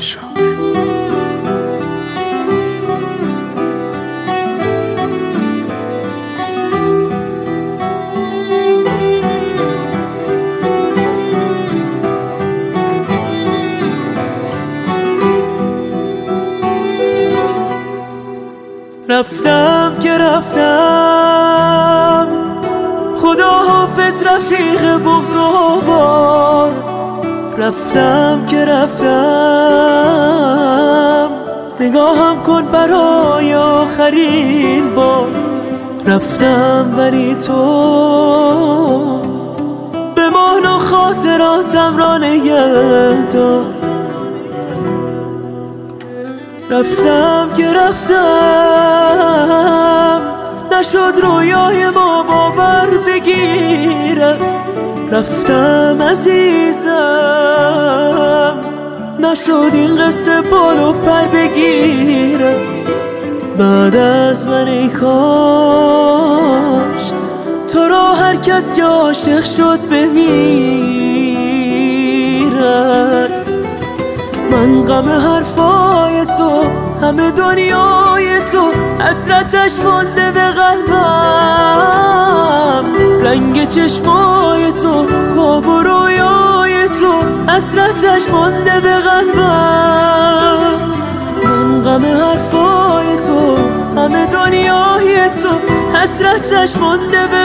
پادشاه. رفتم که رفتم، خدا حافظ رفیق بغض و بار. رفتم که رفتم، نگاهم کن برای آخرین بار. رفتم ولی تو بمان و خاطراتم را نگه دار. رفتم که رفتم، نشد رویای ما باور بگیرم. رفتم عزیزم، نشد این قصه بال و پر بگیرم. بعد از من ای کاش تو را هر کس که عاشق شد بمیرد. من غم حرفای تو، همه دنیای تو، حسرتش مانده به قلبم. رنگ چشمای تو، خواب و رویای تو، حسرتش مانده به قلبم. من غم حرفای تو، همه دنیای تو، حسرتش مانده به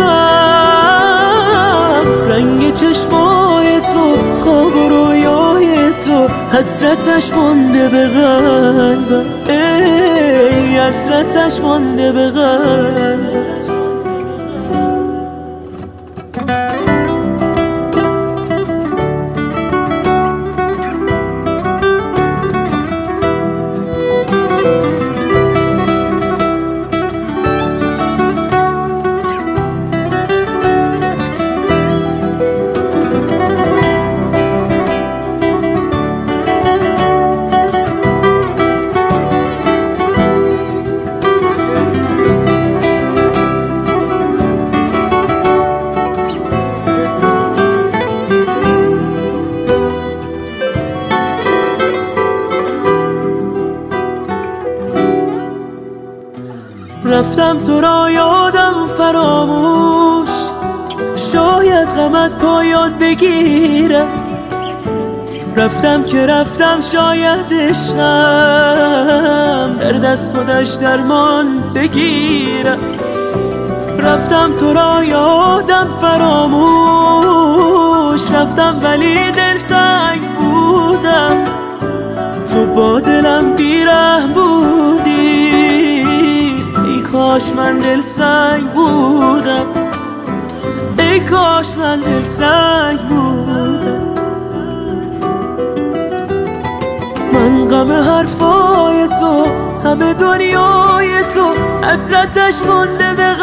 قلبم. رنگ چشمای تو، خواب و رویای تو، حسرتش مانده به قلبم. ای حسرتش مانده به قلبم. رفتم تو را یادم فراموش، شاید غمت پایان بگیرد. رفتم که رفتم، شاید عشقم در دست خودش درمان بگیرد. رفتم تو را یادم فراموش، رفتم ولی دلتنگ بودم. تو با دلم بیرحم بودی، کاش من دل سنگ بودم. ای کاش من دل سنگ بودم. من غم حرفای تو، همه دنیای تو، حسرتش مانده به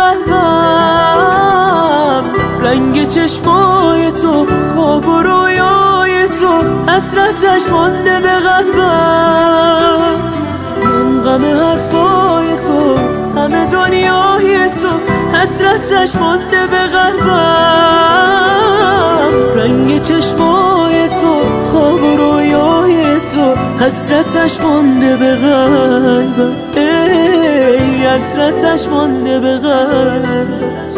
قلبم. رنگ چشمای تو، خواب و رویای تو، حسرتش مانده به قلبم. من غم حرفای تو، همه دنیای تو، حسرتش مانده به قلبم. رنگ چشمای تو، خواب و رویای تو، حسرتش مانده به قلبم. ای حسرتش مانده به قلبم.